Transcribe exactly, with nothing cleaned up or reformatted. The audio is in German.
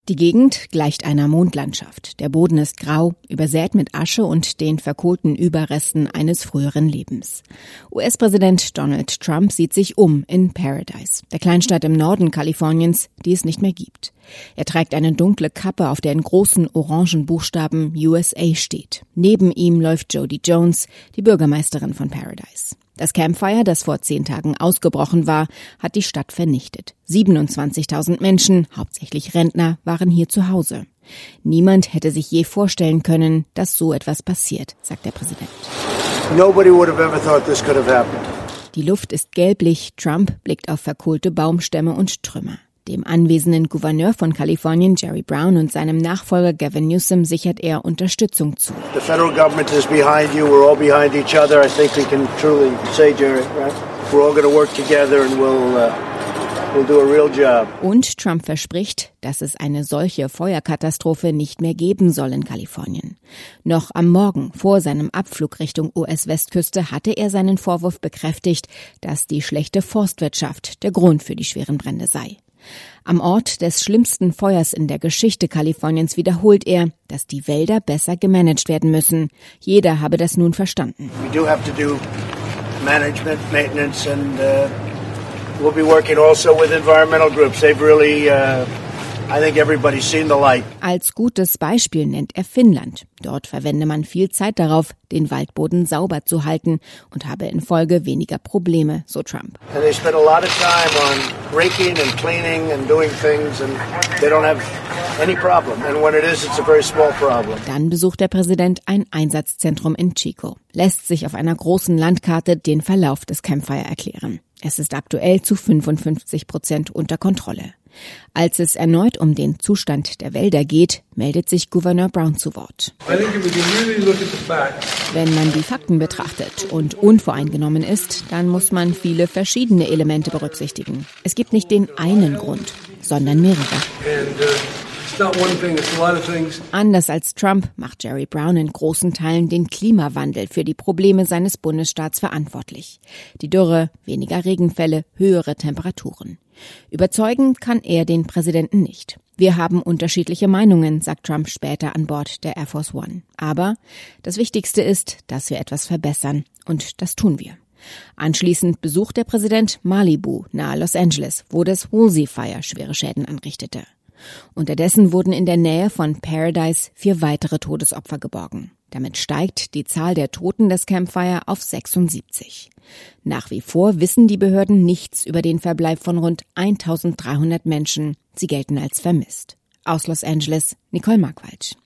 Die Gegend gleicht einer Mondlandschaft. Der Boden ist grau, übersät mit Asche und den verkohlten Überresten eines früheren Lebens. U S-Präsident Donald Trump sieht sich um in Paradise, der Kleinstadt im Norden Kaliforniens, die es nicht mehr gibt. Er trägt eine dunkle Kappe, auf der in großen orangen Buchstaben U S A steht. Neben ihm läuft Jody Jones, die Bürgermeisterin von Paradise. Das Campfire, das vor zehn Tagen ausgebrochen war, hat die Stadt vernichtet. siebenundzwanzigtausend Menschen, hauptsächlich Rentner, waren hier zu Hause. Niemand hätte sich je vorstellen können, dass so etwas passiert, sagt der Präsident. Nobody would have ever thought this could have happened. Die Luft ist gelblich, Trump blickt auf verkohlte Baumstämme und Trümmer. Dem anwesenden Gouverneur von Kalifornien, Jerry Brown, und seinem Nachfolger Gavin Newsom sichert er Unterstützung zu. The federal government is behind you. We're all behind each other. I think we can truly say, Jerry, right? We're all going to work together and we'll uh, we'll do a real job. Und Trump verspricht, dass es eine solche Feuerkatastrophe nicht mehr geben soll in Kalifornien. Noch am Morgen vor seinem Abflug Richtung U S-Westküste hatte er seinen Vorwurf bekräftigt, dass die schlechte Forstwirtschaft der Grund für die schweren Brände sei. Am Ort des schlimmsten Feuers in der Geschichte Kaliforniens wiederholt er, dass die Wälder besser gemanagt werden müssen. Jeder habe das nun verstanden. We do have to do management, maintenance, and uh, we'll be working also with environmental groups. They've really, uh, I think everybody's seen the light. Als gutes Beispiel nennt er Finnland. Dort verwende man viel Zeit darauf, den Waldboden sauber zu halten und habe in Folge weniger Probleme, so Trump. And they spend a lot of time on raking and cleaning and doing things and they don't have any problem. And when it is, it's a very small problem. Dann besucht der Präsident ein Einsatzzentrum in Chico, lässt sich auf einer großen Landkarte den Verlauf des Campfire erklären. Es ist aktuell zu fünfundfünfzig Prozent unter Kontrolle. Als es erneut um den Zustand der Wälder geht, meldet sich Gouverneur Brown zu Wort. Wenn man die Fakten betrachtet und unvoreingenommen ist, dann muss man viele verschiedene Elemente berücksichtigen. Es gibt nicht den einen Grund, sondern mehrere. Anders als Trump macht Jerry Brown in großen Teilen den Klimawandel für die Probleme seines Bundesstaats verantwortlich. Die Dürre, weniger Regenfälle, höhere Temperaturen. Überzeugen kann er den Präsidenten nicht. Wir haben unterschiedliche Meinungen, sagt Trump später an Bord der Air Force One. Aber das Wichtigste ist, dass wir etwas verbessern. Und das tun wir. Anschließend besucht der Präsident Malibu nahe Los Angeles, wo das Woolsey Fire schwere Schäden anrichtete. Unterdessen wurden in der Nähe von Paradise vier weitere Todesopfer geborgen. Damit steigt die Zahl der Toten des Campfire auf sechsundsiebzig. Nach wie vor wissen die Behörden nichts über den Verbleib von rund eintausenddreihundert Menschen. Sie gelten als vermisst. Aus Los Angeles, Nicole Markwald.